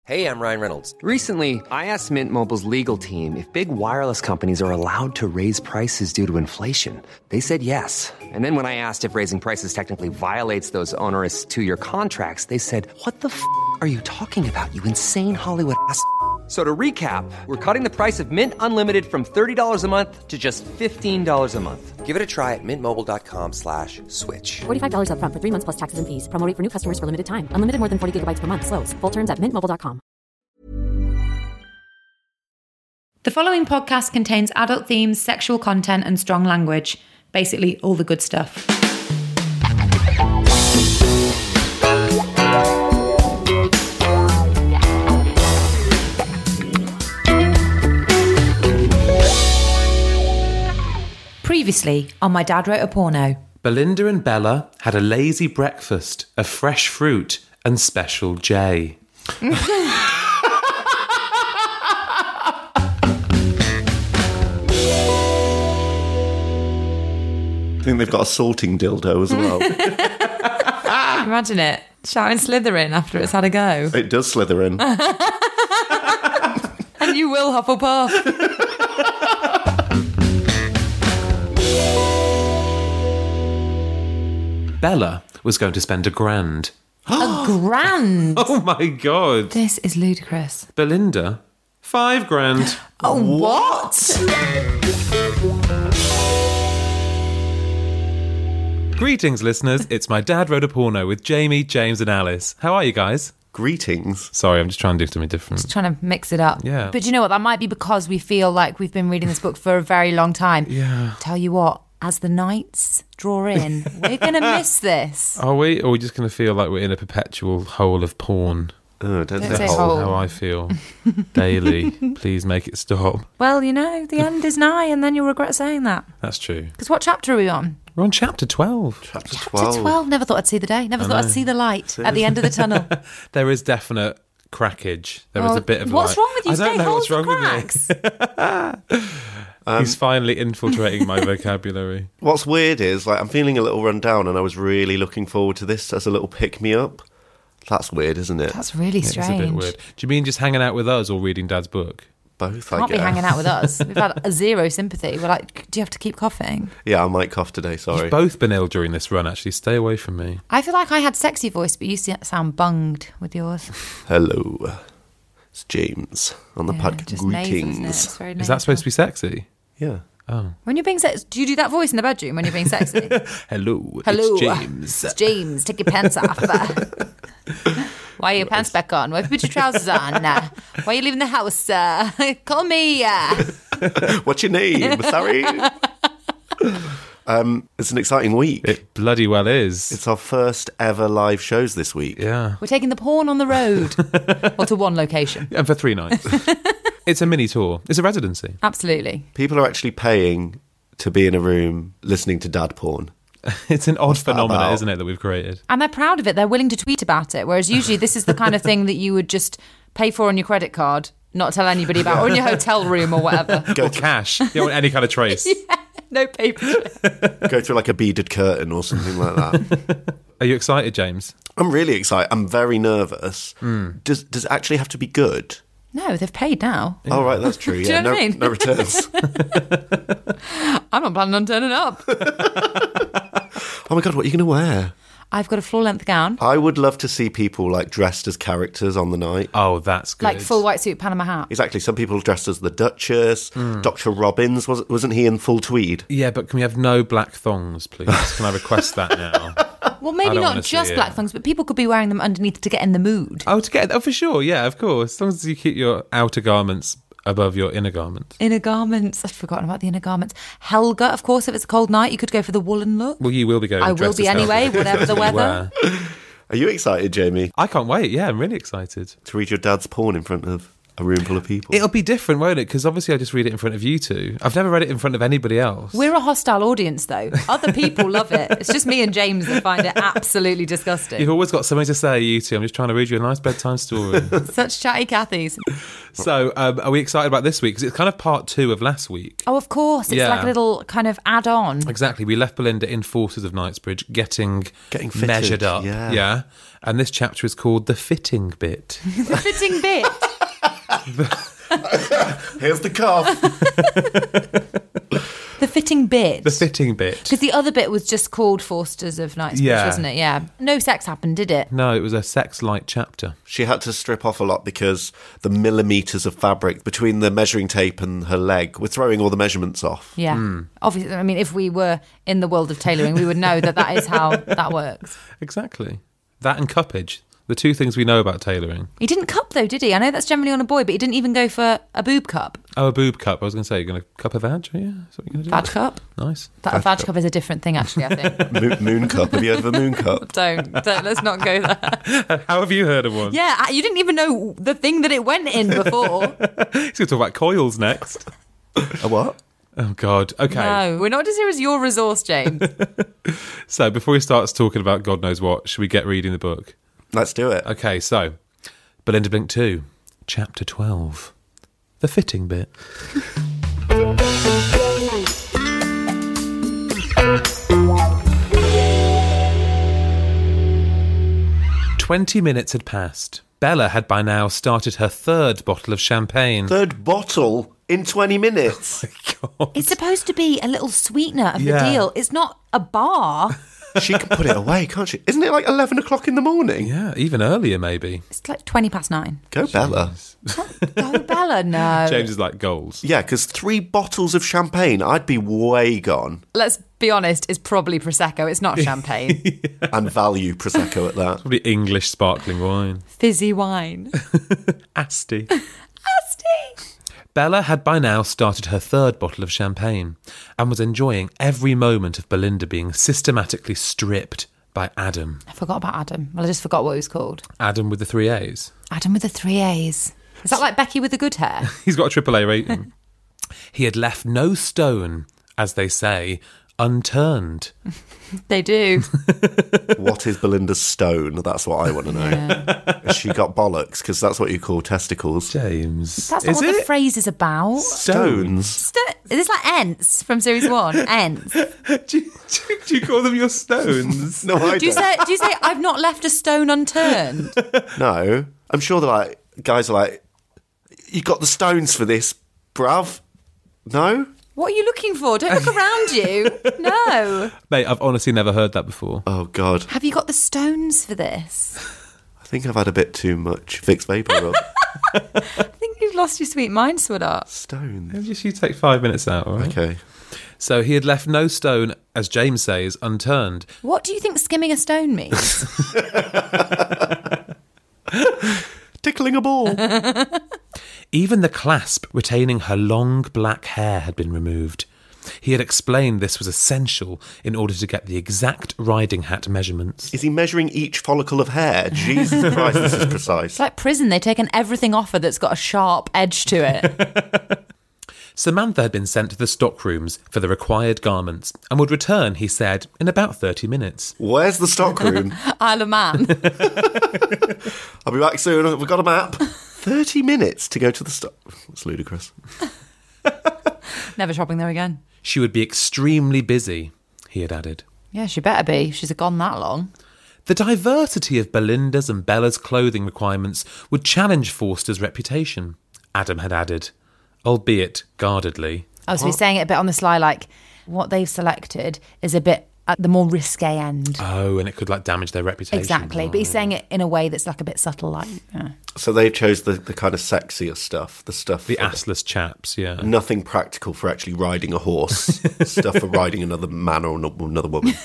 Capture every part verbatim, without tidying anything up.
Hey, I'm Ryan Reynolds. Recently, I asked Mint Mobile's legal team if big wireless companies are allowed to raise prices due to inflation. They said yes. And then when I asked if raising prices technically violates those onerous two-year contracts, they said, what the f*** are you talking about, you insane Hollywood ass f- So to recap, we're cutting the price of Mint Unlimited from thirty dollars a month to just fifteen dollars a month. Give it a try at mintmobile.com slash switch. forty-five dollars up front for three months plus taxes and fees. Promo rate for new customers for limited time. Unlimited more than forty gigabytes per month. Slows full terms at mint mobile dot com. The following podcast contains adult themes, sexual content, and strong language. Basically, all the good stuff. Previously on My Dad Wrote a Porno. Belinda and Bella had a lazy breakfast of fresh fruit and Special J. I think they've got a salting dildo as well. Imagine it. Shouting Slytherin after it's had a go. It does slither in. And you will Hufflepuff. Bella was going to spend a grand. A grand? Oh my God. This is ludicrous. Belinda, five grand. Oh, what? Greetings, listeners. It's My Dad Wrote a Porno with Jamie, James and Alice. How are you guys? Greetings. Sorry, I'm just trying to do something different. Just trying to mix it up. Yeah. But you know what? That might be because we feel like we've been reading this book for a very long time. Yeah. Tell you what, as the nights draw in, we're going to miss this. Are we? Or are we just going to feel like we're in a perpetual hole of porn? Oh, don't, Don't say say hole. hole. How I feel daily. Please make it stop. Well, you know, the end is nigh and then you'll regret saying that. That's true. Because what chapter are we on? We're on chapter twelve. Chapter Chapter twelve. twelve. Never thought I'd see the day. Never thought I'd see the light at the end of the tunnel. There is definite crackage. There is Oh, a bit of what's like, wrong with you I don't today? know what's Holes wrong and with me. Um, He's finally infiltrating my vocabulary. What's weird is, like, I'm feeling a little run down and I was really looking forward to this as a little pick-me-up. That's weird, isn't it? That's really It's strange. a bit weird. Do you mean just hanging out with us or reading Dad's book? Both, I Can't guess. be hanging out with us. We've had a zero sympathy. We're like, do you have to keep coughing? Yeah, I might cough today, sorry. You've both been ill during this run, actually. Stay away from me. I feel like I had sexy voice, but you sound bunged with yours. Hello. It's James on the Yeah, podcast. just nasal, isn't it? Greetings. It's very Is that supposed to be sexy? Yeah. Oh. When you're being sexy, do you do that voice in the bedroom when you're being sexy? Hello. Hello, It's James. It's James. Take your pants off. Why are your pants back on? Why have you put your trousers on? Uh, why are you leaving the house? Uh, call me. Uh. What's your name? Sorry. um, it's an exciting week. It bloody well is. It's our first ever live shows this week. yeah. We're taking the porn on the road. Well, to one location. And for three nights. It's a mini tour. It's a residency. Absolutely. People are actually paying to be in a room listening to dad porn. It's an odd that phenomenon, about? isn't it, that we've created? And they're proud of it. They're willing to tweet about it. Whereas usually this is the kind of thing that you would just pay for on your credit card, not tell anybody about, or in your hotel room or whatever. Or cash. You don't want any kind of trace. Yeah, no paper. Go through like a beaded curtain or something like that. Are you excited, James? I'm really excited. I'm very nervous. Mm. Does does it actually have to be good? No, they've paid now. Oh, right, that's true. you Yeah, know no, what I mean? no returns. I'm not planning on turning up. Oh my God, what are you going to wear? I've got a floor-length gown, I would love to see people like dressed as characters on the night. Oh, that's good. like full white suit, Panama hat. Exactly. Some people dressed as the Duchess. Hmm. Doctor Robbins, was, wasn't he in full tweed? Yeah, but can we have no black thongs, please? Can I request that now? Well, I maybe don't not wanna see just it. black thongs, but people could be wearing them underneath to get in the mood. Oh, to get oh for sure, yeah, of course. As long as you keep your outer garments above your inner garments. Inner garments. I'd forgotten about the inner garments. Helga, of course, if it's a cold night, you could go for the woolen look. Well, you will be going. I will dressed be as Helga anyway, because whatever the you weather. wear. Are you excited, Jamie, I can't wait. Yeah, I'm really excited. to read your dad's porn in front of a room full of people. It'll be different, won't it? Because obviously I just read it in front of you two. I've never read it in front of anybody else. We're a hostile audience, though. Other people love it. It's just me and James that find it absolutely disgusting. You've always got something to say, you two. I'm just trying to read you a nice bedtime story. Such chatty Cathys. So, um, are we excited about this week? Because it's kind of part two of last week. Oh, of course. It's Yeah. like a little kind of add-on. Exactly. We left Belinda in Forces of Knightsbridge getting, Getting fitted, measured up. yeah. yeah. And this chapter is called The Fitting Bit. The fitting bit. Here's the cuff. The fitting bit. The Fitting Bit. Because the other bit was just called Forsters of Knightsbridge, Yeah. wasn't it? Yeah. No sex happened, did it? No, it was a sex-light chapter. She had to strip off a lot because the millimetres of fabric between the measuring tape and her leg were throwing all the measurements off. Yeah. Obviously, I mean, if we were in the world of tailoring, we would know that that is how that works. Exactly. That and cuppage. The two things we know about tailoring. He didn't cup, though, did he? I know that's generally on a boy, but he didn't even go for a boob cup. Oh, a boob cup. I was going to say, you're going to cup a vag? Yeah, that's what you're going to do. Vag cup? Nice. That, a vag cup is a different thing, actually, I think. Moon, moon cup. Have you heard of a moon cup? don't, don't, let's not go there. How have you heard of one? Yeah, you didn't even know the thing that it went in before. He's going to talk about coils next. A what? Oh, God. Okay. No, we're not just here as your resource, James. So before he starts talking about God knows what, should we get reading the book? Let's do it. Okay, so Belinda Blink two, Chapter twelve. The Fitting Bit. Twenty minutes had passed. Bella had by now started her third bottle of champagne. Third bottle in twenty minutes. God. It's supposed to be a little sweetener of Yeah. the deal. It's not a bar. She can put it away, can't she? Isn't it like eleven o'clock in the morning? Yeah, even earlier maybe. It's like twenty past nine. Go Bella. Go, Bella, no. James is like goals. Yeah, because three bottles of champagne, I'd be way gone. Let's be honest, it's probably Prosecco. It's not champagne. And value Prosecco at that. Probably English sparkling wine. Fizzy wine. Asti. Asti. Bella had by now started her third bottle of champagne and was enjoying every moment of Belinda being systematically stripped by Adam. I forgot about Adam. Well, I just forgot what he was called. Adam with the three A's. Adam with the three A's. Is that like Becky with the good hair? He's got a triple A rating. He had left no stone, as they say, unturned. They do. What is Belinda's stone? That's what I want to know. Yeah. Has she got bollocks? Because that's what you call testicles. James. That's not is what it? the phrase is about. Stones. St- is this like Ents from series one? Ents. do, you, do, do you call them your stones? No, I Do you don't. say? Do you say I've not left a stone unturned? No. I'm sure they're like, guys are like, you got the stones for this, bruv? No? What are you looking for? Don't look around you. No. Mate, I've honestly never heard that before. Oh, God. Have you got the stones for this? I think I've had a bit too much Vicks Vapor Rub. I think you've lost your sweet mind, sweetheart. Stones. Just you take five minutes out, all right? Okay. So he had left no stone, as James says, unturned. What do you think skimming a stone means? Tickling a ball. Even the clasp retaining her long black hair had been removed. He had explained this was essential in order to get the exact riding hat measurements. Is he measuring each follicle of hair? Jesus Christ, this is precise. It's like prison. They've taken everything off her that's got a sharp edge to it. Samantha had been sent to the stockrooms for the required garments and would return, he said, in about thirty minutes. Where's the stockroom? Isle of Man. I'll be back soon. We've got a map. thirty minutes to go to the stock. It's ludicrous. Never shopping there again. She would be extremely busy, he had added. Yeah, she better be. She's gone that long. The diversity of Belinda's and Bella's clothing requirements would challenge Forster's reputation, Adam had added, albeit guardedly. Oh, so he's saying it a bit on the sly, like, what they've selected is a bit at the more risque end. Oh, and it could like damage their reputation. Exactly, but he's saying it in a way that's like a bit subtle, like, yeah. So they chose the, the kind of sexier stuff, the stuff... The for assless chaps, yeah. Nothing practical for actually riding a horse. Stuff for riding another man or another woman.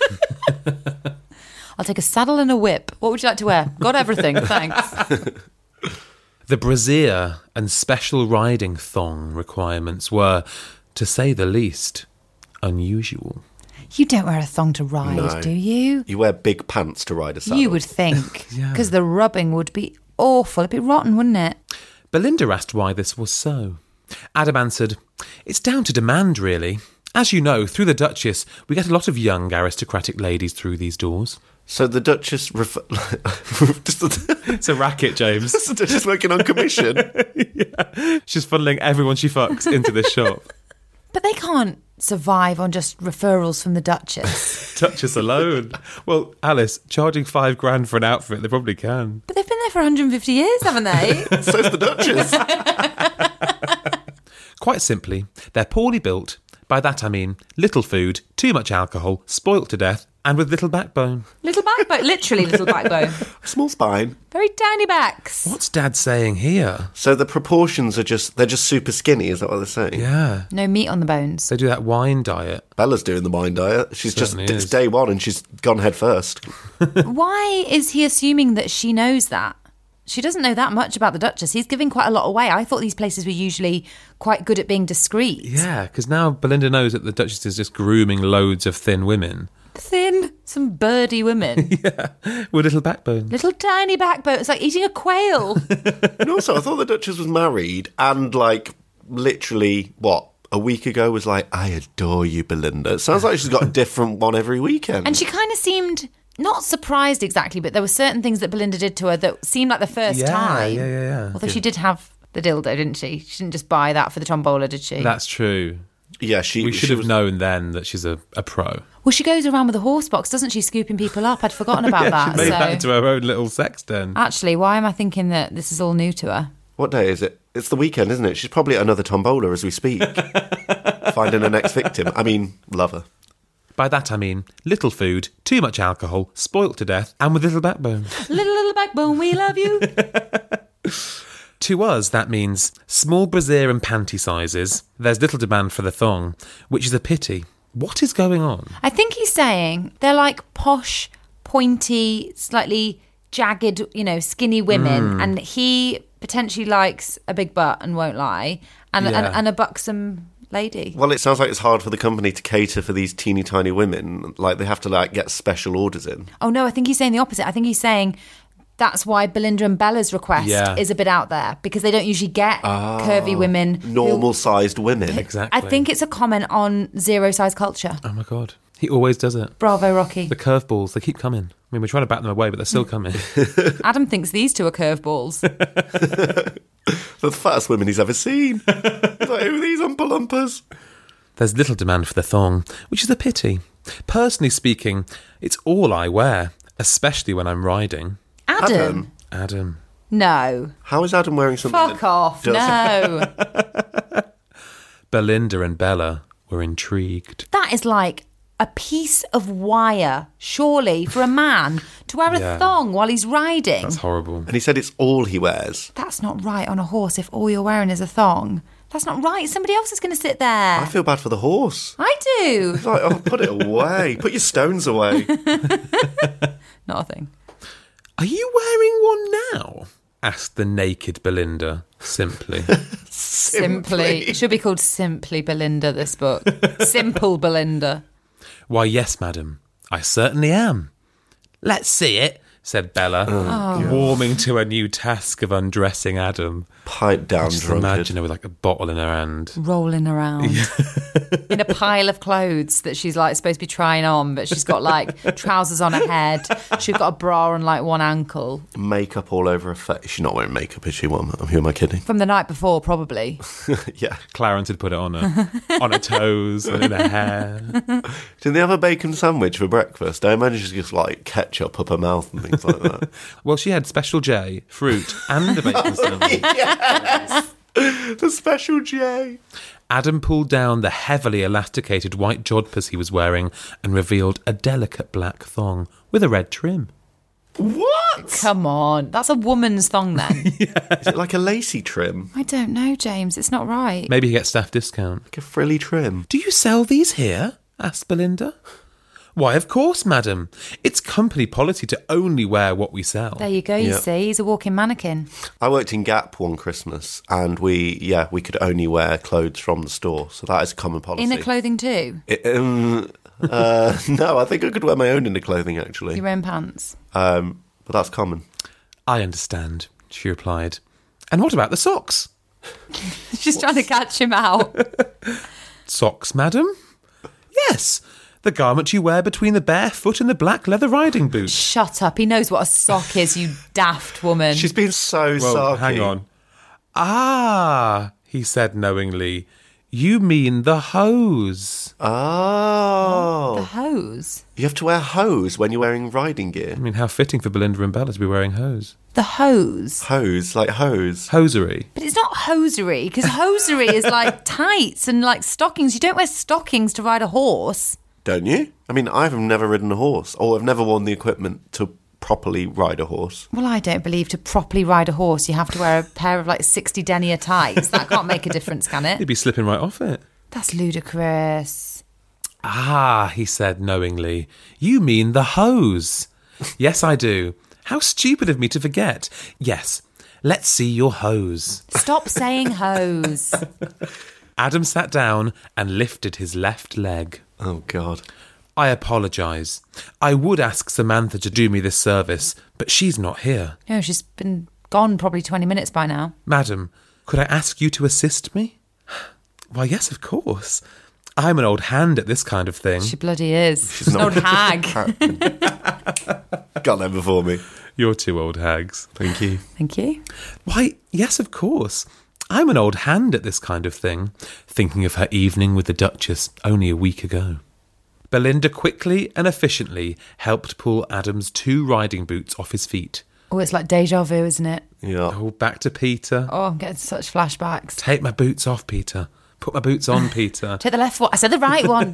I'll take a saddle and a whip. What would you like to wear? Got everything, thanks. The brassiere and special riding thong requirements were, to say the least, unusual. You don't wear a thong to ride, No. do you? You wear big pants to ride a saddle. You would think. Yeah. Because the rubbing would be awful. It'd be rotten, wouldn't it? Belinda asked why this was so. Adam answered, "It's down to demand, really. As you know, through the Duchess, we get a lot of young aristocratic ladies through these doors." So the Duchess... Ref- It's a racket, James. the Duchess working on commission. Yeah. She's funneling everyone she fucks into this shop. But they can't survive on just referrals from the Duchess. Duchess alone. Well, Alice, charging five grand for an outfit, they probably can. But they've been there for one hundred fifty years, haven't they? So's the Duchess. Quite simply, they're poorly built. By that I mean little food, too much alcohol, spoilt to death, and with little backbone. Little backbone, literally little backbone. Small spine. Very tiny backs. What's Dad saying here? So the proportions are just... They're just super skinny, is that what they're saying? Yeah. No meat on the bones. They do that wine diet. Bella's doing the wine diet. She's just... Certainly It's is. day one and she's gone head first. Why is he assuming that she knows that? She doesn't know that much about the Duchess. He's giving quite a lot away. I thought these places were usually quite good at being discreet. Yeah, because now Belinda knows that the Duchess is just grooming loads of thin women. Thin, some birdy women. Yeah, with little backbones. Little tiny backbone. It's like eating a quail. And also, I thought the Duchess was married and, like, literally, what, a week ago was like, "I adore you, Belinda." It sounds like she's got a different one every weekend. And she kind of seemed... not surprised exactly, but there were certain things that Belinda did to her that seemed like the first Yeah, time. yeah, yeah, yeah. Although she did have the dildo, didn't she? She didn't just buy that for the tombola, did she? That's true. Yeah, she... We she should have was- known then that she's a, a pro. Well, she goes around with a horse box, doesn't she, scooping people up? I'd forgotten about Yeah, that. she made so. that into her own little sex den. Actually, why am I thinking that this is all new to her? What day is it? It's the weekend, isn't it? She's probably at another tombola as we speak. Finding her next victim. I mean, love her. By that I mean little food, too much alcohol, spoilt to death, and with little backbone. Little, little backbone, we love you. To us, that means small brassiere and panty sizes. There's little demand for the thong, which is a pity. What is going on? I think he's saying they're like posh, pointy, slightly jagged, you know, skinny women, and he potentially likes a big butt and won't lie, and, Yeah. and, and a buxom lady. Well, it sounds like it's hard for the company to cater for these teeny tiny women. Like, they have to, like, get special orders in. Oh no, I think he's saying the opposite. I think he's saying that's why Belinda and Bella's request Yeah. is a bit out there, because they don't usually get curvy women. who- Normal-sized women. Exactly. I think it's a comment on zero size culture. Oh my God. He always does it. Bravo, Rocky. The curveballs, they keep coming. I mean, we're trying to bat them away, but they're still coming. Adam thinks these two are curveballs. The fattest women he's ever seen. He's like, who are these Oompa Loompas? There's little demand for the thong, which is a pity. Personally speaking, it's all I wear, especially when I'm riding. Adam? Adam? Adam. No. How is Adam wearing something Fuck that off. does- No. Belinda and Bella were intrigued. That is like a piece of wire, surely, for a man to wear a Yeah. thong while he's riding. That's horrible. And he said it's all he wears. That's not right on a horse if all you're wearing is a thong. That's not right. Somebody else is going to sit there. I feel bad for the horse. I do. It's like, oh, put it away. Put your stones away. Not a thing. Are you wearing one now? Asked the naked Belinda, simply. Simply. It should be called Simply Belinda, this book. Simple Belinda. Why, yes, madam, I certainly am. Let's see it, said Bella, warming to a new task of undressing Adam. Pipe down, Just drunkard. imagine her with like a bottle in her hand. Rolling around in a pile of clothes that she's like supposed to be trying on, but she's got like trousers on her head. She's got a bra on like one ankle. Makeup all over her face. She's not wearing makeup, is she? What am I, who am I kidding? From the night before, probably. Yeah. Clarence had put it on her, on her toes and in her hair. Did they have a bacon sandwich for breakfast? I imagine she's just like ketchup up her mouth and things like that. Well, she had Special J, fruit, and a bacon sandwich. The Special J. Adam pulled down the heavily elasticated white jodhpurs he was wearing and revealed a delicate black thong with a red trim. What? Come on. That's a woman's thong then. Is it like a lacy trim? I don't know, James. It's not right. Maybe he gets staff discount. Like a frilly trim? Do you sell these here? Asked Belinda. Why, of course, madam. It's company policy to only wear what we sell. There you go, you Yeah. see. He's a walking mannequin. I worked in Gap one Christmas and we, yeah, we could only wear clothes from the store. So that is a common policy. Inner clothing too. It, um, uh, no, I think I could wear my own inner clothing actually. Your own pants. Um, but that's common. I understand, she replied. And what about the socks? She's trying to catch him out. Socks, madam? Yes, the garment you wear between the bare foot and the black leather riding boot. Shut up. He knows what a sock is, you daft woman. She's been so Well, sarky. hang on. Ah, he said knowingly. You mean the hose. Oh. The hose. You have to wear hose when you're wearing riding gear. I mean, how fitting for Belinda and Bella to be wearing hose. The hose. Hose, like hose. Hosiery. But it's not hosiery, because hosiery is like tights and like stockings. You don't wear stockings to ride a horse. Don't you? I mean, I've never ridden a horse, or I've never worn the equipment to properly ride a horse. Well, I don't believe to properly ride a horse you have to wear a pair of like sixty denier tights. That can't make a difference, can You'd it? be slipping right off it. That's ludicrous. Ah, he said knowingly. You mean the hose. Yes, I do. How stupid of me to forget. Yes, let's see your hose. Stop saying hose. Adam sat down and lifted his left leg. Oh, God. I apologise. I would ask Samantha to do me this service, but she's not here. No, she's been gone probably twenty minutes by now. Madam, could I ask you to assist me? Why, yes, of course. I'm an old hand at this kind of thing. She bloody is. She's an not- old hag. Got there before me. You're two old hags. Thank you. Thank you. Why, yes, of course. I'm an old hand at this kind of thing, thinking of her evening with the Duchess only a week ago. Belinda quickly and efficiently helped pull Adam's two riding boots off his feet. Oh, it's like deja vu, isn't it? Yeah. Oh, back to Peter. Oh, I'm getting such flashbacks. Take my boots off, Peter. Put my boots on, Peter. Take the left one. I said the right one.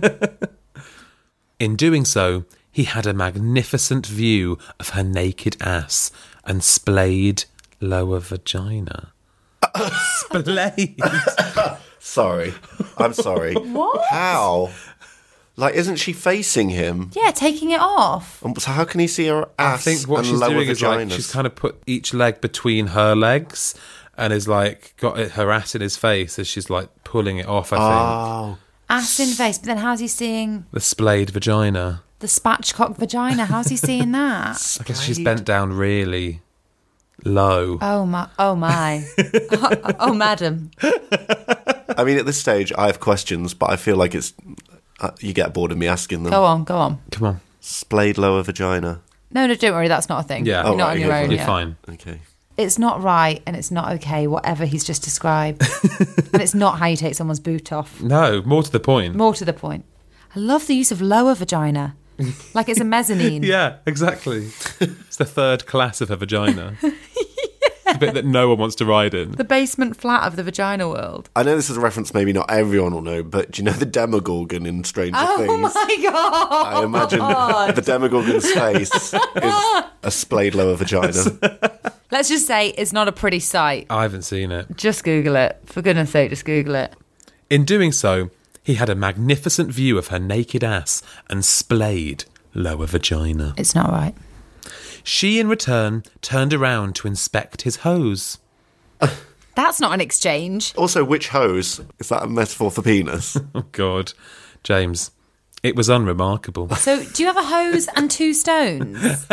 In doing so, he had a magnificent view of her naked ass and splayed lower vagina. Splayed? Sorry. I'm sorry. What? How? Like, isn't she facing him? Yeah, taking it off. Um, So how can he see her I ass think what and she's lower doing is like vaginas? she's kind of put each leg between her legs and is like got it, her ass in his face as she's like pulling it off, I think. Oh. Ass in face. But then how's he seeing The splayed vagina. the spatchcock vagina? How's he seeing that? I guess she's bent down really low. Oh my! Oh my! oh, oh, madam. I mean, at this stage, I have questions, but I feel like it's... Uh, you get bored of me asking them. Go on, go on. Come on. Splayed lower vagina. No, no, don't worry. That's not a thing. Yeah. You're Oh, not right, on your okay, own. You're yet. fine. Okay. It's not right, and it's not okay. Whatever he's just described, and it's not how you take someone's boot off. No, more to the point. More to the point. I love the use of lower vagina, like it's a mezzanine. Yeah, exactly. It's the third class of a vagina. It's the bit that no one wants to ride in. The basement flat of the vagina world. I know this is a reference maybe not everyone will know, but do you know the Demogorgon in Stranger Oh Things? my god! I imagine the Demogorgon's face is a splayed lower vagina. Let's just say it's not a pretty sight. I haven't seen it. Just Google it. For goodness sake, just Google it. In doing so, he had a magnificent view of her naked ass and splayed lower vagina. It's not right. She, in return, turned around to inspect his hose. That's not an exchange. Also, which hose? Is that a metaphor for penis? Oh, God. James, it was unremarkable. So, do you have a hose and two stones?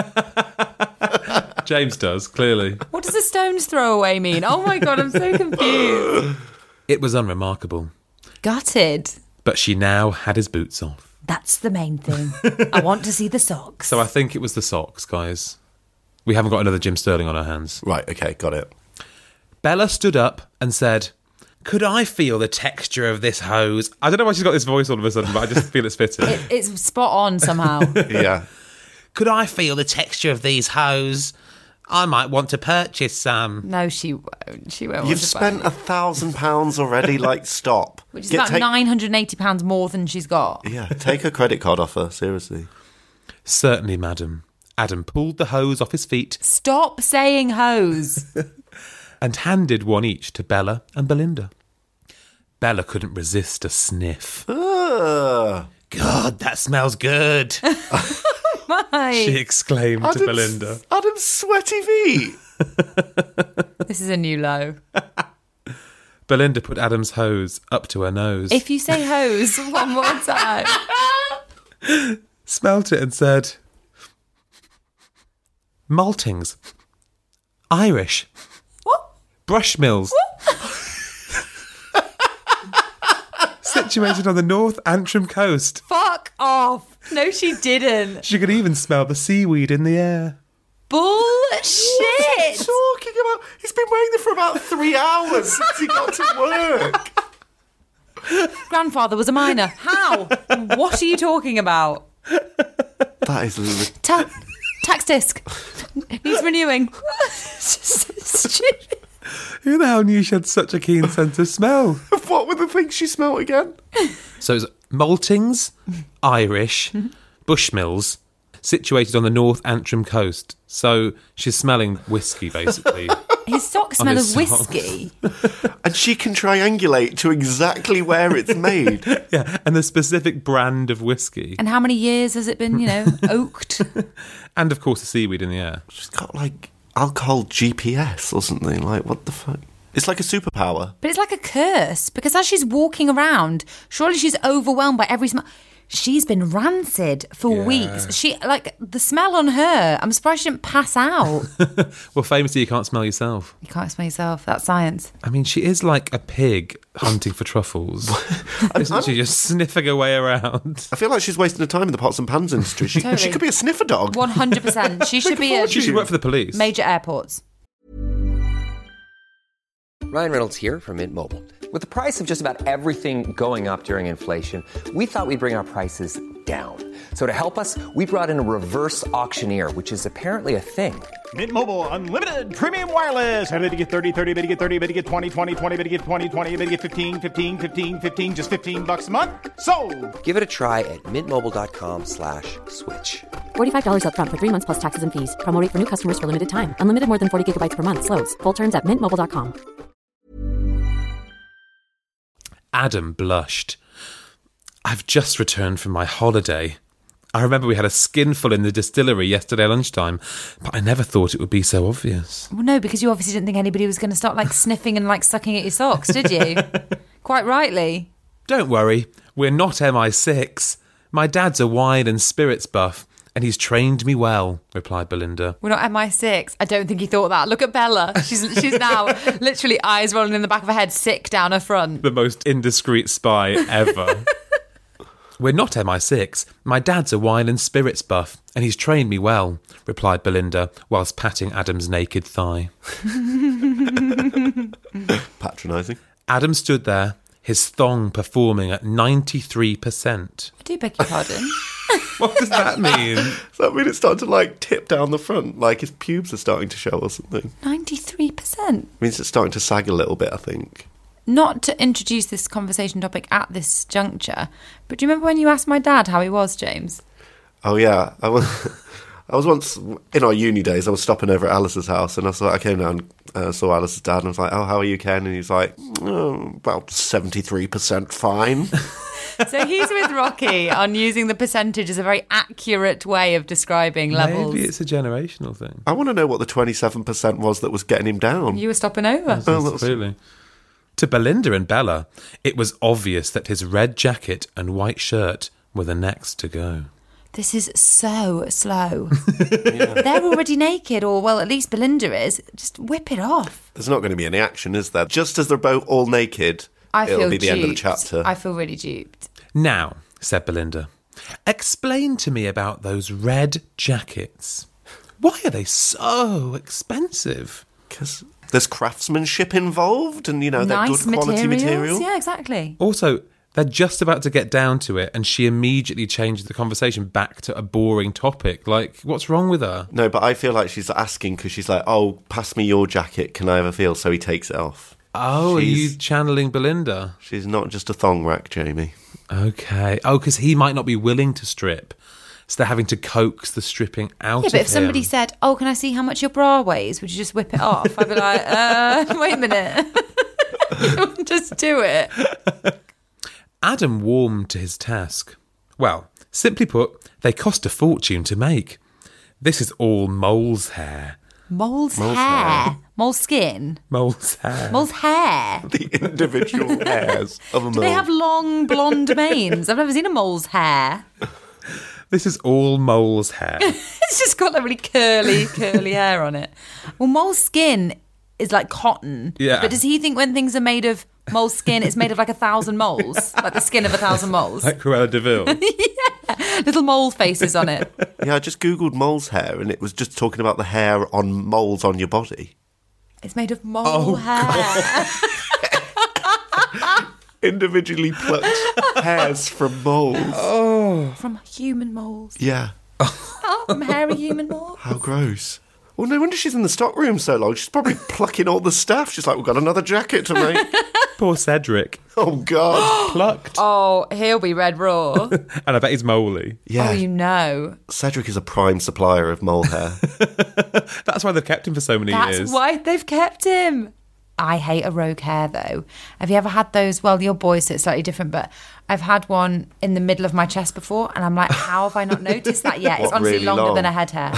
James does, clearly. What does a stone's throw away mean? Oh my god, I'm so confused. It was unremarkable. Gutted. But she now had his boots off. That's the main thing. I want to see the socks. So I think it was the socks, guys. We haven't got another Jim Sterling on our hands. Right, okay, got it. Bella stood up and said, "Could I feel the texture of this hose?" I don't know why she's got this voice all of a sudden, but I just feel it's fitting. It, it's spot on somehow. Yeah. "Could I feel the texture of these hose? I might want to purchase some." No, she won't. She won't. want You've to spent buy a thousand pounds already, like, stop. it. Which is Get- about take- nine hundred and eighty pounds more than she's got. Yeah, take a credit card off her, seriously. "Certainly, madam." Adam pulled the hose off his feet Stop saying hose. and handed one each to Bella and Belinda. Bella couldn't resist a sniff. Ugh. "God, that smells good," My. she exclaimed to Adam's- Belinda. Adam's sweaty feet. This is a new low. Belinda put Adam's hose up to her nose, If you say hose one more time. smelt it and said, "Maltings. Irish. What? Brushmills. Situated on the North Antrim coast. Fuck off. No, she didn't. She could even smell the seaweed in the air. Bullshit. What are you talking about? He's been waiting there for about three hours since he got to work. Grandfather was a miner. How? What are you talking about? That is... Li- Ta- tax disc. Needs renewing. Stupid. Who the hell knew she had such a keen sense of smell? What were the things she smelled again? So it's maltings, Irish, Bushmills, situated on the North Antrim coast. So she's smelling whiskey, basically. His socks On smell his of socks. whiskey. And she can triangulate to exactly where it's made. Yeah, and the specific brand of whiskey. And how many years has it been, you know, oaked? And, of course, the seaweed in the air. She's got, like, alcohol G P S or something. Like, what the fuck? It's like a superpower. But it's like a curse, because as she's walking around, surely she's overwhelmed by every smell. She's been rancid for Yeah. weeks. She, like, the smell on her, I'm surprised she didn't pass out. Well, famously, you can't smell yourself. You can't smell yourself. That's science. I mean, she is like a pig hunting for truffles. Isn't she just sniffing her way around? I feel like she's wasting her time in the pots and pans industry. She, Totally. she could be a sniffer dog. one hundred percent. She should be at She should work for the police. major airports. Ryan Reynolds here from Mint Mobile. With the price of just about everything going up during inflation, we thought we'd bring our prices down. So to help us, we brought in a reverse auctioneer, which is apparently a thing. Mint Mobile Unlimited Premium Wireless. How to get thirty, thirty, how to get thirty, how to get twenty, twenty, twenty, how to get twenty, twenty, how to get fifteen, fifteen, fifteen, fifteen, just fifteen bucks a month? Sold! Give it a try at mintmobile.com slash switch. forty-five dollars up front for three months plus taxes and fees. Promo rate for new customers for limited time. Unlimited more than forty gigabytes per month. Slows full terms at mint mobile dot com. Adam blushed. I've just returned from my holiday. I remember we had a skinful in the distillery yesterday lunchtime, but I never thought it would be so obvious. Well, no, because you obviously didn't think anybody was going to start, like, sniffing and, like, sucking at your socks, did you? Quite rightly. Don't worry, we're not M I six. My dad's a wine and spirits buff, and he's trained me well, replied Belinda. We're not M I six. I don't think he thought that. Look at Bella. She's she's now literally eyes rolling in the back of her head, sick down her front. The most indiscreet spy ever. We're not M I six. My dad's a wine and spirits buff, and he's trained me well, replied Belinda, whilst patting Adam's naked thigh. Patronising. Adam stood there, his thong performing at ninety-three percent. I do beg your pardon. What does that mean? Does that mean it's starting to, like, tip down the front? Like his pubes are starting to show or something? ninety-three percent. Means it's starting to sag a little bit, I think. Not to introduce this conversation topic at this juncture, but do you remember when you asked my dad how he was, James? Oh, yeah. I was, I was once, in our uni days, I was stopping over at Alice's house, and I, saw, I came down and uh, saw Alice's dad, and I was like, oh, how are you, Ken? And he's like, oh, about seventy-three percent fine. So he's with Rocky on using the percentage as a very accurate way of describing levels. Maybe it's a generational thing. I want to know what the twenty-seven percent was that was getting him down. You were stopping over. Oh, that's- Absolutely. To Belinda and Bella, it was obvious that his red jacket and white shirt were the next to go. This is so slow. They're already naked, or, well, at least Belinda is. Just whip it off. There's not going to be any action, is there? Just as they're both all naked, I it'll feel be the duped. end of the chapter. I feel really duped. Now, said Belinda, explain to me about those red jackets. Why are they so expensive? Because there's craftsmanship involved, and, you know, they're Nice good quality materials. material. Yeah, exactly. Also, they're just about to get down to it, and she immediately changed the conversation back to a boring topic. Like, what's wrong with her? No, but I feel like she's asking because she's like, oh, pass me your jacket, can I have a feel? So he takes it off. Oh, are you She's- channeling Belinda? She's not just a thong rack, Jamie. Okay. Oh, because he might not be willing to strip. So they're having to coax the stripping out Yeah, of but if him. somebody said, oh, can I see how much your bra weighs? Would you just whip it off? I'd be like, uh, wait a minute. Just do it. Adam warmed to his task. Well, simply put, they cost a fortune to make. This is all mole's hair. Mole's, Mole's hair. hair. Mole's skin. Mole's hair. Mole's hair. The individual hairs of a mole. Do they have long blonde manes? I've never seen a mole's hair. This is all mole's hair. It's just got like really curly, curly hair on it. Well, mole's skin is like cotton. Yeah. But does he think when things are made of mole skin, it's made of like a thousand moles? Like the skin of a thousand moles? Like Cruella de Vil. Little mole faces on it. Yeah, I just Googled mole's hair and it was just talking about the hair on moles on your body. It's made of mole Oh, hair. Individually plucked hairs from moles. From human moles. Yeah. Oh, from hairy human moles. How gross. Well, no wonder she's in the stockroom so long. She's probably plucking all the stuff. She's like, we've got another jacket to make. Poor Cedric. Oh, God. Plucked. Oh, he'll be red raw. And I bet he's moly. Yeah. Oh, you know. Cedric is a prime supplier of mole hair. That's why they've kept him for so many That's years. why they've kept him. I hate a rogue hair, though. Have you ever had those? Well, your boys, so it's slightly different, but I've had one in the middle of my chest before, and I'm like, how have I not noticed that yet? It's What, honestly really longer long? than a head hair.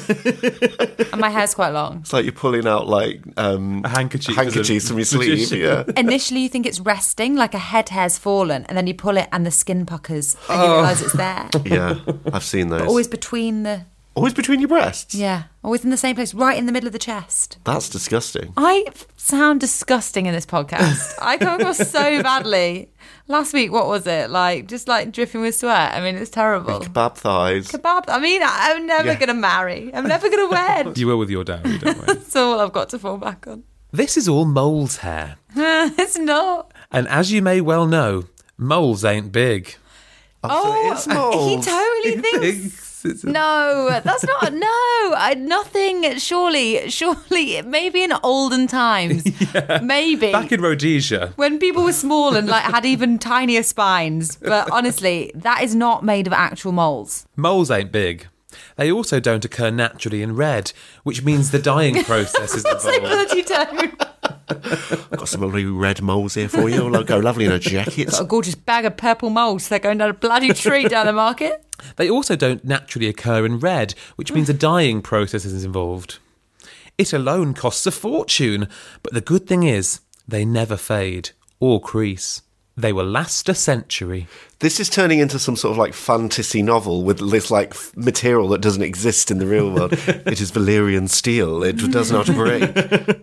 And my hair's quite long. It's like you're pulling out, like, um, A handkerchief handkerchiefs as a from your sleeve. magician. Yeah. Initially, you think it's resting, like a head hair's fallen, and then you pull it and the skin puckers, and Oh. you realise it's there. Yeah, I've seen those. Always between the... Always between your breasts? Yeah, always in the same place, right in the middle of the chest. That's disgusting. I f- sound disgusting in this podcast. I come across so badly. Last week, what was it? Like, just like dripping with sweat. I mean, it's terrible. Kebab thighs. Kebab. I mean, I- I'm never Yeah. going to marry. I'm never going to wed. You will with your dowry, don't worry. That's all I've got to fall back on. This is all mole's hair. It's not. And as you may well know, moles ain't big. Oh, so it is moles. he totally thinks... No, that's not. No, I, nothing. Surely, surely, maybe in olden times, maybe Back in Rhodesia. when people were small and like had even tinier spines. But honestly, that is not made of actual moles. Moles ain't big. They also don't occur naturally in red, which means the dyeing process is So involved. bloody don't. I've got some lovely red moles here for you. They'll go lovely in a jacket. Got a gorgeous bag of purple moles. They're going down a bloody tree down the market. They also don't naturally occur in red, which means a dyeing process is involved. It alone costs a fortune, but the good thing is they never fade or crease. They will last a century. This is turning into some sort of like fantasy novel with this like f- material that doesn't exist in the real world. It is Valyrian steel. It does not break.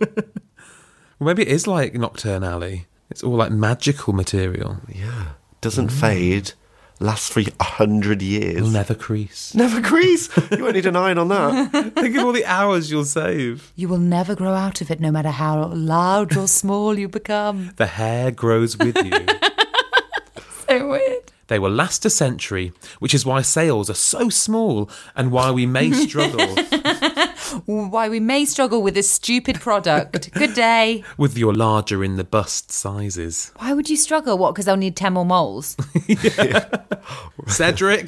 Well, maybe it is like Nocturne Alley. It's all like magical material. Yeah. Doesn't fade. Lasts for a hundred years. It'll never crease. Never crease. You won't need an iron on that. Think of all the hours you'll save. You will never grow out of it, no matter how large or small you become. The hair grows with you. So weird. They will last a century, which is why sales are so small and why we may struggle Why we may struggle with this stupid product. Good day. with your larger in the bust sizes. Why would you struggle? What? Because they'll need ten more moles. Cedric?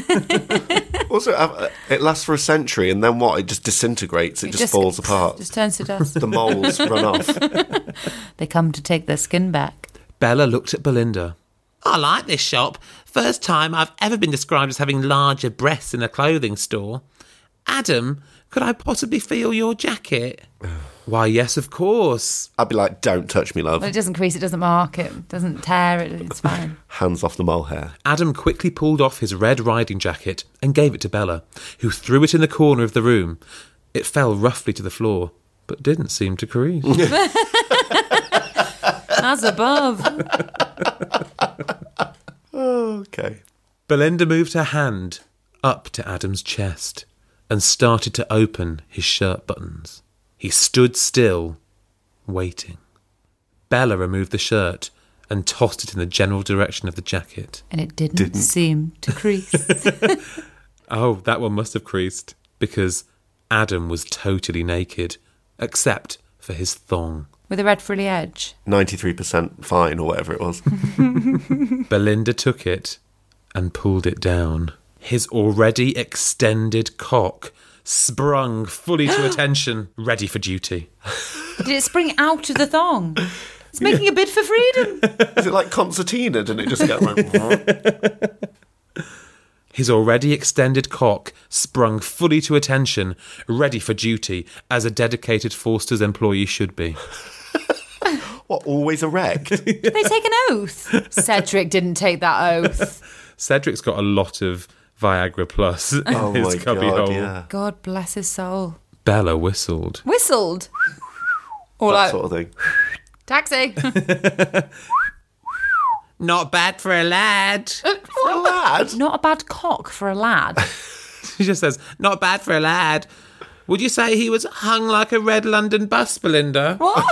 Also, uh, it lasts for a century, and then what? It just disintegrates. It, It just, just- falls apart. Just turns to dust. The moles run off. They come to take their skin back. Bella looked at Belinda. I like this shop. First time I've ever been described as having larger breasts in a clothing store. Adam, could I possibly feel your jacket? Why, yes, of course. I'd be like, don't touch me, love. Well, it doesn't crease, it doesn't mark, it doesn't tear, it, it's fine. Hands off the mole hair. Adam quickly pulled off his red riding jacket and gave it to Bella, who threw it in the corner of the room. It fell roughly to the floor, but didn't seem to crease. As above. Okay. Belinda moved her hand up to Adam's chest and started to open his shirt buttons. He stood still, waiting. Bella removed the shirt and tossed it in the general direction of the jacket. And it didn't, Didn't. seem to crease. Oh, that one must have creased, because Adam was totally naked, except for his thong. With a red frilly edge. ninety-three percent fine, or whatever it was. Belinda took it and pulled it down. His already extended cock sprung fully to attention, ready for duty. Did it spring out of the thong? It's making a bid for freedom. Is it like concertina? Didn't it just get like... His already extended cock sprung fully to attention, ready for duty, as a dedicated Forster's employee should be. What, always erect? Did they take an oath? Cedric didn't take that oath. Cedric's got a lot of Viagra Plus in Oh his my cubby god, hole. yeah. God bless his soul. Bella whistled. Whistled. Or that like, sort of thing. taxi. Not bad for a lad. For a lad? Not a bad cock for a lad. She just says, not bad for a lad. Would you say he was hung like a red London bus, Belinda? What?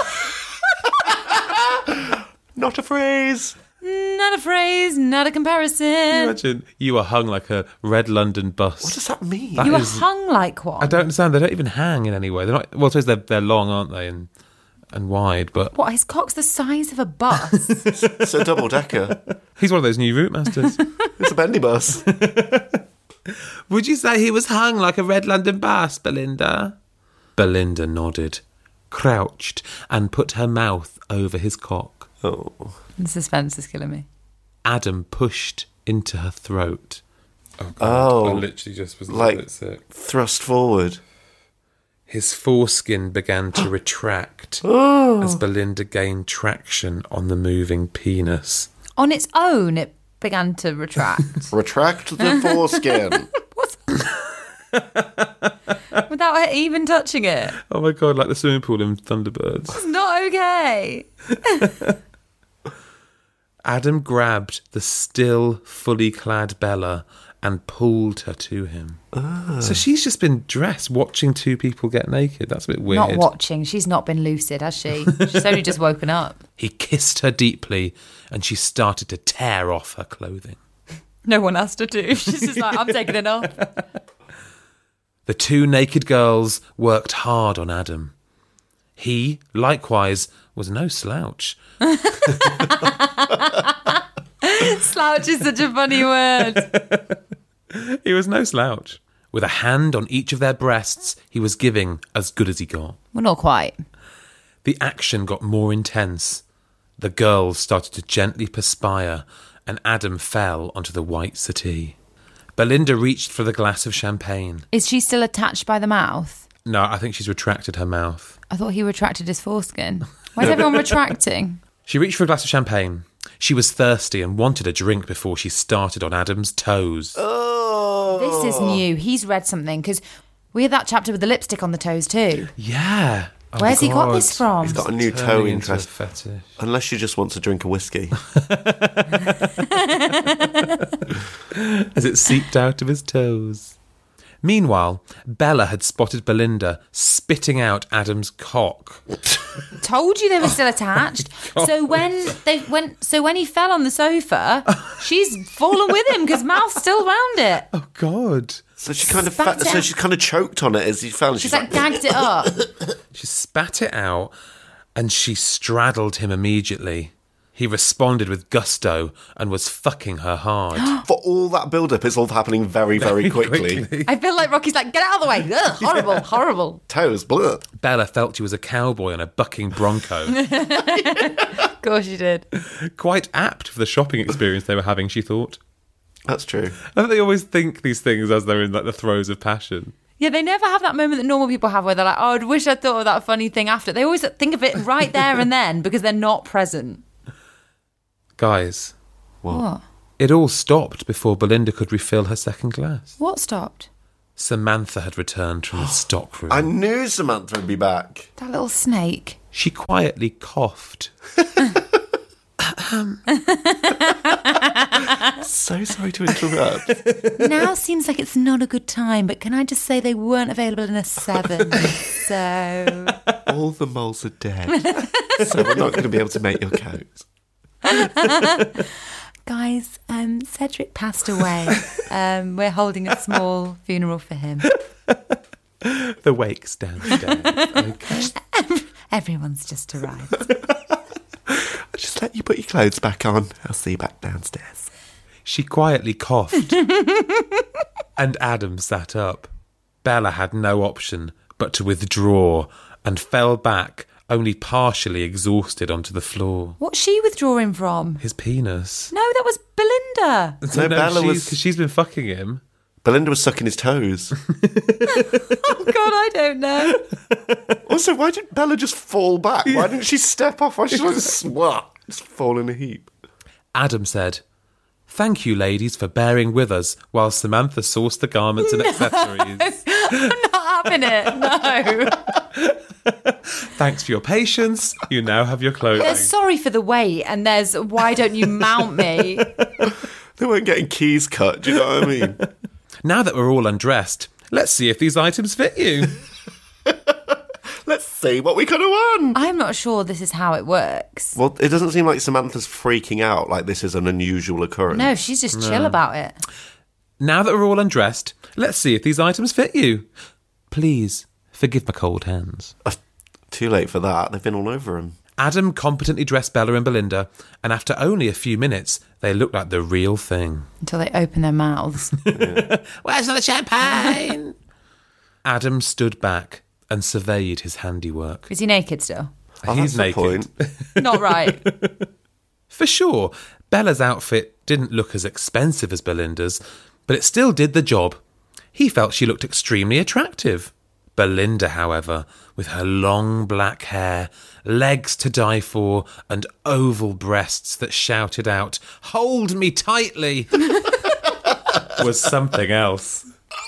Not a phrase. Not a phrase, not a comparison. Imagine you were hung like a red London bus. What does that mean? That You were is- hung like one. I don't understand. They don't even hang in any way. They're not. Well, I suppose they're they're long, aren't they, and and wide. But What, his cock's the size of a bus? It's a double decker. he's one of those new route masters. It's a bendy bus. Would you say he was hung like a red London bus, Belinda? Belinda nodded, crouched, and put her mouth over his cock. Oh. The suspense is killing me. Adam pushed into her throat. Oh, Oh. I literally just was a like- little bit sick. Thrust forward. His foreskin began to retract as Belinda gained traction on the moving penis. On its own, it began to retract. Retract the foreskin. What? Without her even touching it. Oh my god, like the swimming pool in Thunderbirds. It's not okay. Adam grabbed the still fully clad Bella and pulled her to him. So she's just been dressed watching two people get naked. That's a bit weird. Not watching. She's not been lucid, has she? She's only just woken up. He kissed her deeply and she started to tear off her clothing. No one asked her to. She's just like, I'm taking it off. The two naked girls worked hard on Adam. He, likewise, was no slouch. Slouch is such a funny word. He was no slouch. With a hand on each of their breasts, he was giving as good as he got. Well, not quite. The action got more intense. The girls started to gently perspire, and Adam fell onto the white settee. Belinda reached for the glass of champagne. Is she still attached by the mouth? No, I think she's retracted her mouth. I thought he retracted his foreskin. Why is everyone retracting? She reached for a glass of champagne. She was thirsty and wanted a drink before she started on Adam's toes. This is new. He's read something because we had that chapter with the lipstick on the toes too. Yeah. Oh Where's he got God. this from? He's got a new toe Turning into a interest. fetish. Unless she just wants to drink a whiskey. As it seeped out of his toes. Meanwhile, Bella had spotted Belinda spitting out Adam's cock. Told you they were still attached. so when they went, so when he fell on the sofa, she's fallen with him because mouth's still round it. Oh, God. So she kind of Spat fa- it so out. she kind of choked on it as he fell. And She's she's, like gagged it up. She spat it out and she straddled him immediately. He responded with gusto and was fucking her hard. for all that build-up, it's all happening very, very quickly. I feel like Rocky's like, get out of the way. Ugh, horrible, horrible. Toes, blur. Bella felt she was a cowboy on a bucking bronco. Of course you did. Quite apt for the shopping experience they were having, she thought. That's true. I think they always think these things as they're in like the throes of passion. Yeah, they never have that moment that normal people have where they're like, oh, I wish I'd thought of that funny thing after. They always think of it right there and then because they're not present. Guys, What? it all stopped before Belinda could refill her second glass. What stopped? Samantha had returned from the stock room. I knew Samantha would be back. That little snake. She quietly coughed. So sorry to interrupt. Now seems like it's not a good time, but can I just say they weren't available in a seven, so... All the moles are dead. So we're not going to be able to make your coat. Guys, um, Cedric passed away. Um, we're holding a small funeral for him. The wake's downstairs. Okay. Everyone's just arrived. I'll just let you put your clothes back on. I'll see you back downstairs. She quietly coughed. And Adam sat up. Bella had no option but to withdraw and fell back, only partially exhausted, onto the floor. What's she withdrawing from? His penis. No, that was Belinda. So No, Bella she's, was- 'cause she's been fucking him. Belinda was sucking his toes. Oh, God, I don't know. Also, why did Bella just fall back? Why didn't she step off? Why did she just, swat, just fall in a heap? Adam said, "Thank you, ladies, for bearing with us while Samantha sourced the garments and accessories." I'm not having it, no. Thanks for your patience. You now have your clothing. There's sorry for the wait, and there's why don't you mount me? They weren't getting keys cut, do you know what I mean? Now that we're all undressed, let's see if these items fit you. Let's see what we could have won. I'm not sure this is how it works. Well, it doesn't seem like Samantha's freaking out like this is an unusual occurrence. No, she's just chill about it. Now that we're all undressed, let's see if these items fit you. Please, forgive my cold hands. Uh, too late for that. They've been all over him. Adam competently dressed Bella and Belinda, and after only a few minutes, they looked like the real thing. Until they open their mouths. Where's the champagne? Adam stood back and surveyed his handiwork. Is he naked still? Oh, He's that's the naked. point. Not right. For sure, Bella's outfit didn't look as expensive as Belinda's, but it still did the job. He felt she looked extremely attractive. Belinda, however, with her long black hair, legs to die for, and oval breasts that shouted out, "Hold me tightly," was something else.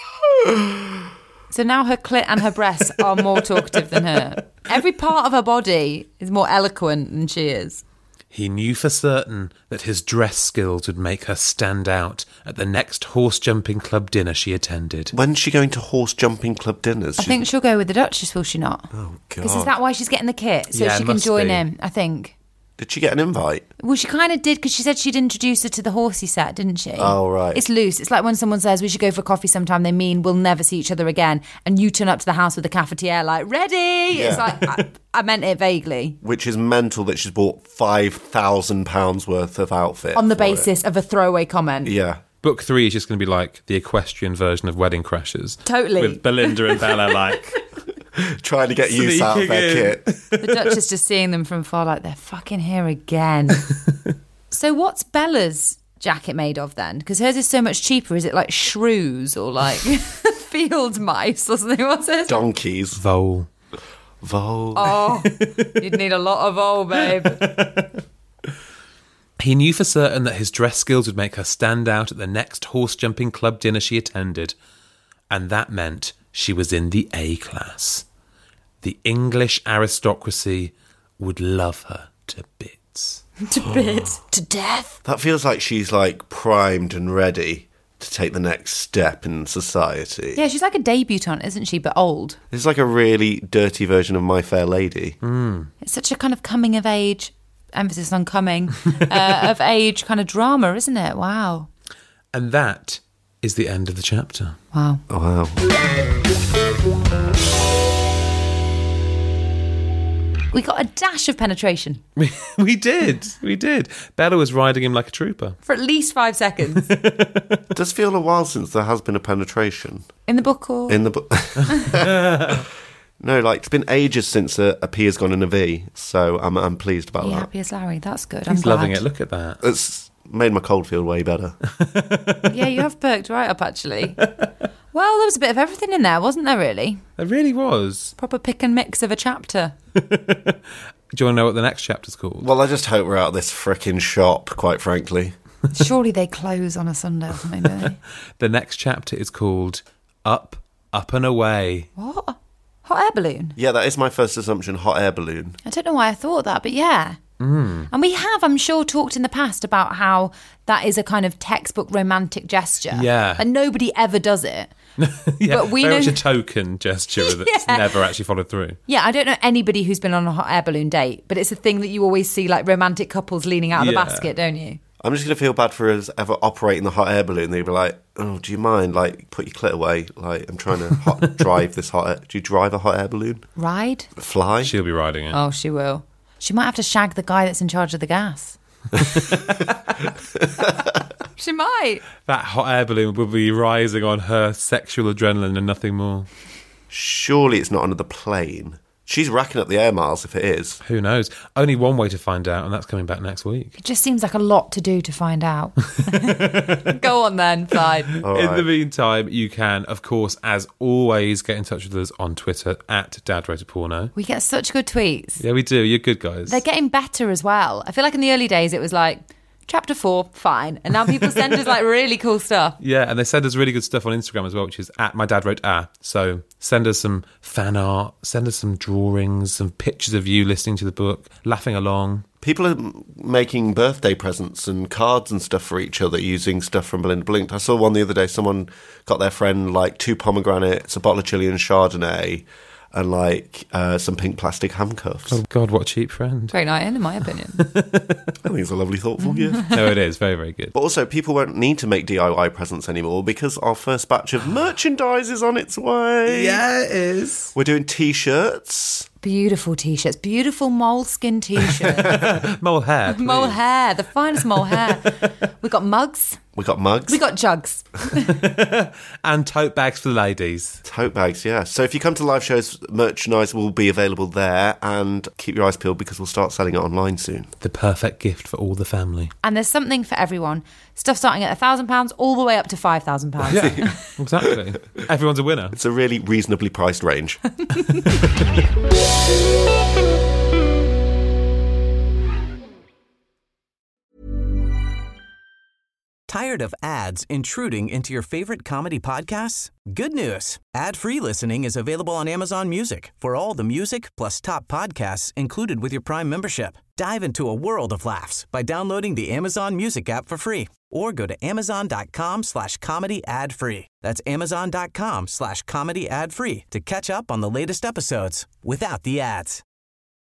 So now her clit and her breasts are more talkative than her. Every part of her body is more eloquent than she is. He knew for certain that his dress skills would make her stand out at the next horse-jumping club dinner she attended. When's she going to horse jumping club dinners? I think she'll go with the Duchess, will she not? Oh, Because God. is that why she's getting the kit? So Yeah, she it can must join be. in, I think. Did she get an invite? Well, she kind of did because she said she'd introduce her to the horsey set, didn't she? Oh, right. It's loose. It's like when someone says we should go for coffee sometime, they mean we'll never see each other again. And you turn up to the house with the cafetiere like, ready? Yeah. It's like, I, I meant it vaguely. Which is mental that she's bought five thousand pounds worth of outfit. On the for it. basis of a throwaway comment. Yeah. Book three is just going to be like the equestrian version of Wedding Crashers. Totally. With Belinda and Bella like... Trying to get use out of their Sneaking kit. The Duchess just seeing them from far like, they're fucking here again. So what's Bella's jacket made of then? Because hers is so much cheaper. Is it like shrews or like field mice or something? What's it? Donkeys. Vole. Vole. Oh, you'd need a lot of old, babe. He knew for certain that his dress skills would make her stand out at the next horse-jumping club dinner she attended. And that meant she was in the A class. The English aristocracy would love her to bits. To bits. To death. That feels like she's like primed and ready to take the next step in society. Yeah, she's like a debutante, isn't she? But old. It's like a really dirty version of My Fair Lady. It's such a kind of coming of age, emphasis on coming, uh, of age kind of drama, isn't it? Wow. And that is the end of the chapter. Wow. Oh, wow. We got a dash of penetration We did. We did. Bella was riding him like a trooper. for at least five seconds. It does feel a while since there has been a penetration. In the book or? In the book. No, like, it's been ages since a, a P has gone in a V, so I'm, I'm pleased about Yeah, that. Piers Lowry. That's good. I'm He's glad. loving it. Look at that. It's made my cold feel way better. Yeah, you have perked right up, actually. Well, there was a bit of everything in there, wasn't there, really? It really was. Proper pick and mix of a chapter. Do you want to know what the next chapter's called? Well, I just hope we're out of this frickin' shop, quite frankly. Surely they close on a Sunday or something, don't they? The next chapter is called Up, Up and Away. What? Hot air balloon? Yeah, that is my first assumption, hot air balloon. I don't know why I thought that, but yeah. Mm. And we have, I'm sure, talked in the past about how that is a kind of textbook romantic gesture. Yeah. And nobody ever does it. Yeah, But we very know- much a token gesture that's Yeah. never actually followed through. Yeah, I don't know anybody who's been on a hot air balloon date, but it's a thing that you always see like romantic couples leaning out of the Yeah. basket, don't you? I'm just going to feel bad for us ever operating the hot air balloon. They'd be like, oh, do you mind? Like, put your clit away. Like, I'm trying to hot drive this hot air. Do you drive a hot air balloon? Ride? Fly? She'll be riding it. Oh, she will. She might have to shag the guy that's in charge of the gas. She might. That hot air balloon will be rising on her sexual adrenaline and nothing more. Surely it's not under the plane. She's racking up the air miles if it is. Who knows? Only one way to find out, and that's coming back next week. It just seems like a lot to do to find out. Go on then, fine. All In right. the meantime, you can, of course, as always, get in touch with us on Twitter at DadRateDPorno. We get such good tweets. Yeah, we do. You're good guys. They're getting better as well. I feel like in the early days it was like chapter four, fine. And now people send us like really cool stuff. Yeah, and they send us really good stuff on Instagram as well, which is at my dad wrote ah. So send us some fan art, send us some drawings, some pictures of you listening to the book, laughing along. People are making birthday presents and cards and stuff for each other using stuff from Belinda Blinked. I saw one the other day. Someone got their friend like two pomegranates, a bottle of Chilean Chardonnay, and like uh, some pink plastic handcuffs. Oh God, what a cheap friend. Great night in, in my opinion. I think it's a lovely, thoughtful gift. No, it is. Very, very good. But also, people won't need to make D I Y presents anymore because our first batch of merchandise is on its way. Yeah, it is. We're doing T-shirts. Beautiful T-shirts, beautiful moleskin T-shirts. Mole hair, please. Mole hair, the finest mole hair. We got mugs. We got mugs. We got jugs. And tote bags for the ladies. Tote bags, yeah. So if you come to live shows, merchandise will be available there, and keep your eyes peeled because we'll start selling it online soon. The perfect gift for all the family. And there's something for everyone. Stuff starting at one thousand pounds all the way up to five thousand pounds. Yeah, exactly. Everyone's a winner. It's a really reasonably priced range. Tired of ads intruding into your favorite comedy podcasts? Good news. Ad-free listening is available on Amazon Music for all the music plus top podcasts included with your Prime membership. Dive into a world of laughs by downloading the Amazon Music app for free or go to amazon.com slash comedy ad free. That's amazon.com slash comedy ad free to catch up on the latest episodes without the ads.